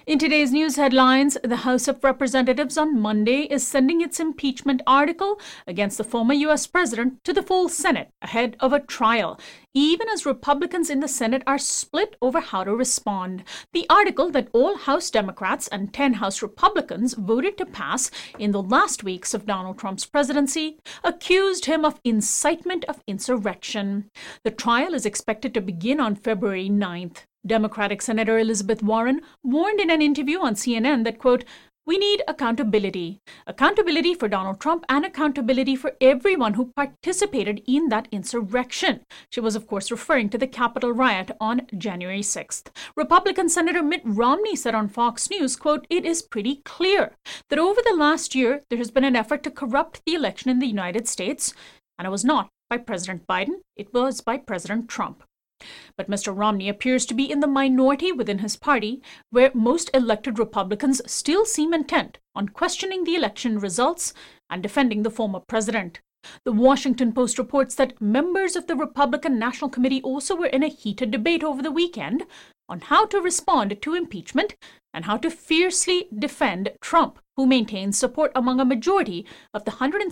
In today's news headlines, the House of Representatives on Monday is sending its impeachment article against the former U.S. president to the full Senate ahead of a trial, even as Republicans in the Senate are split over how to respond. The article that all House Democrats and 10 House Republicans voted to pass in the last weeks of Donald Trump's presidency accused him of incitement of insurrection. The trial is expected to begin on February 9th. Democratic Senator Elizabeth Warren warned in an interview on CNN that, quote, "We need accountability. Accountability for Donald Trump and accountability for everyone who participated in that insurrection." She was, of course, referring to the Capitol riot on January 6th. Republican Senator Mitt Romney said on Fox News, quote, "It is pretty clear that over the last year, there has been an effort to corrupt the election in the United States, and it was not by President Biden, it was by President Trump." But Mr. Romney appears to be in the minority within his party, where most elected Republicans still seem intent on questioning the election results and defending the former president. The Washington Post reports that members of the Republican National Committee also were in a heated debate over the weekend on how to respond to impeachment and how to fiercely defend Trump, who maintains support among a majority of the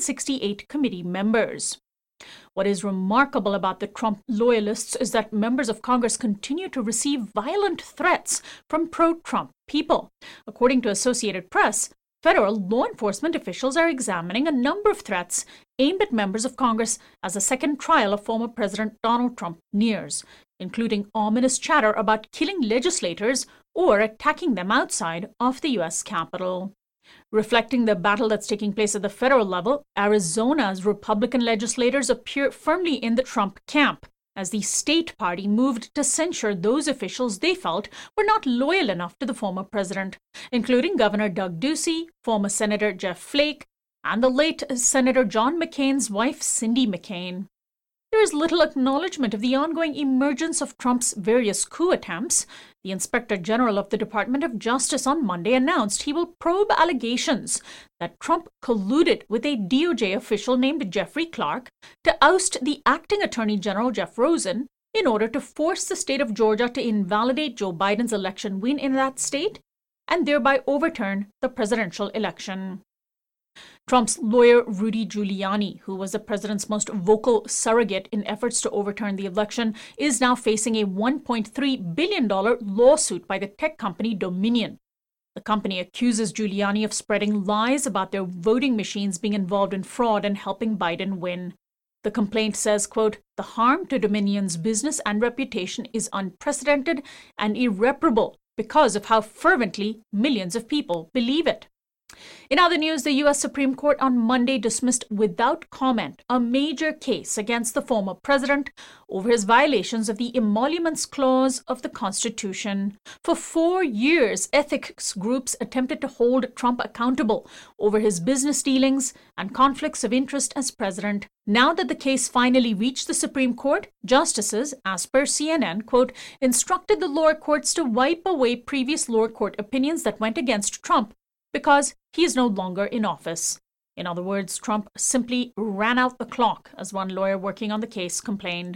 168 committee members. What is remarkable about the Trump loyalists is that members of Congress continue to receive violent threats from pro-Trump people. According to Associated Press, federal law enforcement officials are examining a number of threats aimed at members of Congress as a second trial of former President Donald Trump nears, including ominous chatter about killing legislators or attacking them outside of the U.S. Capitol. Reflecting the battle that's taking place at the federal level, Arizona's Republican legislators appear firmly in the Trump camp, as the state party moved to censure those officials they felt were not loyal enough to the former president, including Governor Doug Ducey, former Senator Jeff Flake, and the late Senator John McCain's wife, Cindy McCain. There is little acknowledgement of the ongoing emergence of Trump's various coup attempts. The Inspector General of the Department of Justice on Monday announced he will probe allegations that Trump colluded with a DOJ official named Jeffrey Clark to oust the acting Attorney General Jeff Rosen in order to force the state of Georgia to invalidate Joe Biden's election win in that state and thereby overturn the presidential election. Trump's lawyer Rudy Giuliani, who was the president's most vocal surrogate in efforts to overturn the election, is now facing a $1.3 billion lawsuit by the tech company Dominion. The company accuses Giuliani of spreading lies about their voting machines being involved in fraud and helping Biden win. The complaint says, quote, "The harm to Dominion's business and reputation is unprecedented and irreparable because of how fervently millions of people believe it." In other news, the U.S. Supreme Court on Monday dismissed without comment a major case against the former president over his violations of the Emoluments Clause of the Constitution. For 4 years, ethics groups attempted to hold Trump accountable over his business dealings and conflicts of interest as president. Now that the case finally reached the Supreme Court, justices, as per CNN, quote, instructed the lower courts to wipe away previous lower court opinions that went against Trump because he is no longer in office. In other words, Trump simply ran out the clock, as one lawyer working on the case complained.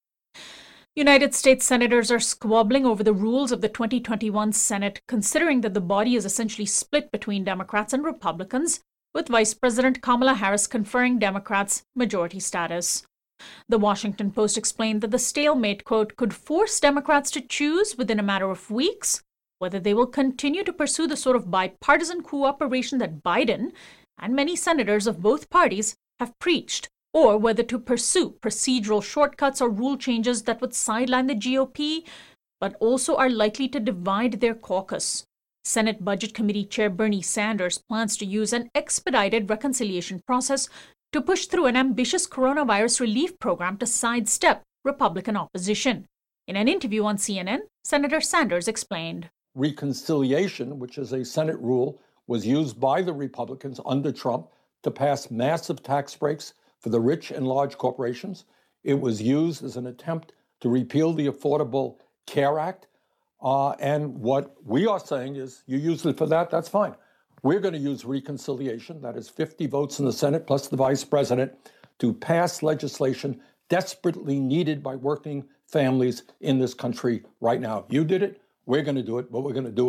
United States senators are squabbling over the rules of the 2021 Senate, considering that the body is essentially split between Democrats and Republicans, with Vice President Kamala Harris conferring Democrats majority status. The Washington Post explained that the stalemate, quote, could force Democrats to choose within a matter of weeks whether they will continue to pursue the sort of bipartisan cooperation that Biden and many senators of both parties have preached, or whether to pursue procedural shortcuts or rule changes that would sideline the GOP, but also are likely to divide their caucus. Senate Budget Committee Chair Bernie Sanders plans to use an expedited reconciliation process to push through an ambitious coronavirus relief program to sidestep Republican opposition. In an interview on CNN, Senator Sanders explained. Reconciliation, which is a Senate rule, was used by the Republicans under Trump to pass massive tax breaks for the rich and large corporations. It was used as an attempt to repeal the Affordable Care Act. And what we are saying is, you use it for that, that's fine. We're going to use reconciliation, that is 50 votes in the Senate plus the vice president, to pass legislation desperately needed by working families in this country right now. You did it. We're going to do it, but we're going to do it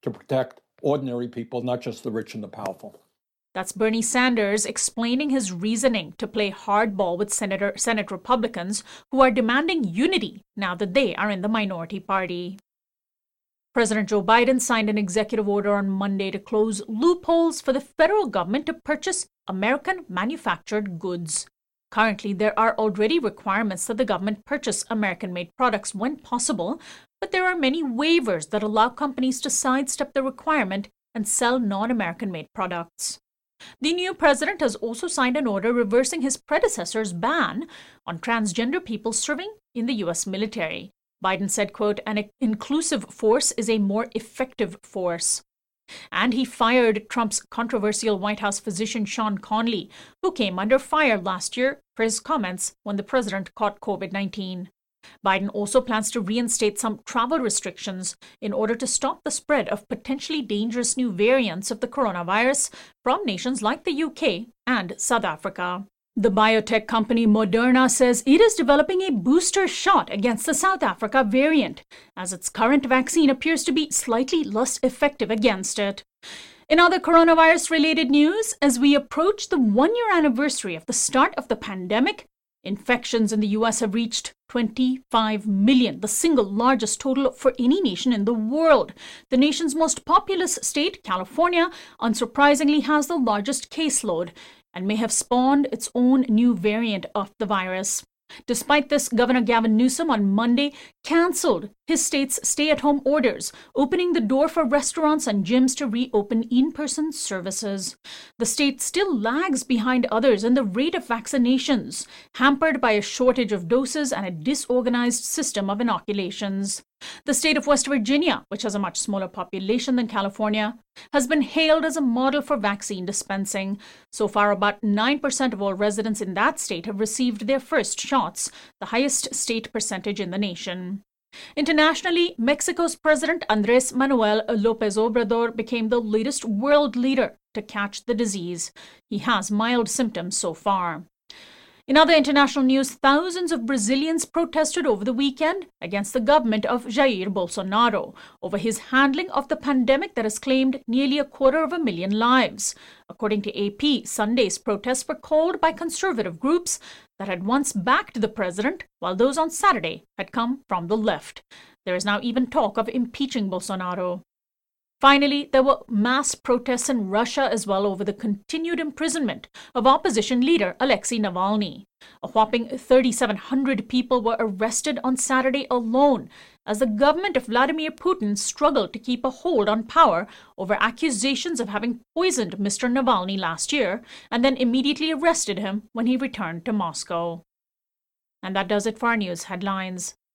to protect ordinary people, not just the rich and the powerful. That's Bernie Sanders explaining his reasoning to play hardball with Senate Republicans who are demanding unity now that they are in the minority party. President Joe Biden signed an executive order on Monday to close loopholes for the federal government to purchase American-manufactured goods. Currently, there are already requirements that the government purchase American-made products when possible, but there are many waivers that allow companies to sidestep the requirement and sell non-American-made products. The new president has also signed an order reversing his predecessor's ban on transgender people serving in the U.S. military. Biden said, quote, "An inclusive force is a more effective force." And he fired Trump's controversial White House physician Sean Conley, who came under fire last year for his comments when the president caught COVID-19. Biden also plans to reinstate some travel restrictions in order to stop the spread of potentially dangerous new variants of the coronavirus from nations like the UK and South Africa. The biotech company Moderna says it is developing a booster shot against the South Africa variant, as its current vaccine appears to be slightly less effective against it. In other coronavirus-related news, as we approach the one-year anniversary of the start of the pandemic, infections in the U.S. have reached 25 million, the single largest total for any nation in the world. The nation's most populous state, California, unsurprisingly has the largest caseload and may have spawned its own new variant of the virus. Despite this, Governor Gavin Newsom on Monday canceled his state's stay-at-home orders, opening the door for restaurants and gyms to reopen in-person services. The state still lags behind others in the rate of vaccinations, hampered by a shortage of doses and a disorganized system of inoculations. The state of West Virginia, which has a much smaller population than California, has been hailed as a model for vaccine dispensing. So far, about 9% of all residents in that state have received their first shots, the highest state percentage in the nation. Internationally, Mexico's President Andrés Manuel López Obrador became the latest world leader to catch the disease. He has mild symptoms so far. In other international news, thousands of Brazilians protested over the weekend against the government of Jair Bolsonaro over his handling of the pandemic that has claimed nearly 250,000 lives. According to AP, Sunday's protests were called by conservative groups that had once backed the president, while those on Saturday had come from the left. There is now even talk of impeaching Bolsonaro. Finally, there were mass protests in Russia as well over the continued imprisonment of opposition leader Alexei Navalny. A whopping 3,700 people were arrested on Saturday alone as the government of Vladimir Putin struggled to keep a hold on power over accusations of having poisoned Mr. Navalny last year and then immediately arrested him when he returned to Moscow. And that does it for our news headlines.